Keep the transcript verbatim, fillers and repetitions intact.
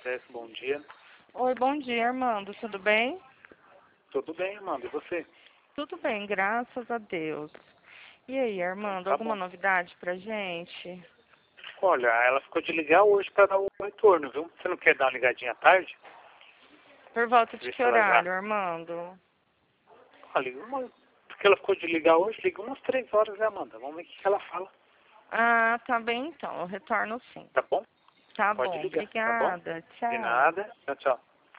Sucesso, bom dia. Oi, bom dia, Armando. Tudo bem? Tudo bem, Armando, e você? Tudo bem, graças a Deus. E aí, Então, Armando, tá alguma bom. novidade pra gente? Olha, ela ficou de ligar hoje para dar o retorno, viu? Você não quer dar uma ligadinha à tarde? Por volta de Ver que se ela já... horário, Armando? Olha, uma... porque ela ficou de ligar hoje, liga umas três horas, né, Amanda? Vamos ver o que que ela fala, Ah, tá bem então, eu retorno sim. tá bom? Tá Pode bom, ligar, tá bom? obrigada. De Tchau. nada. Tchau, tchau.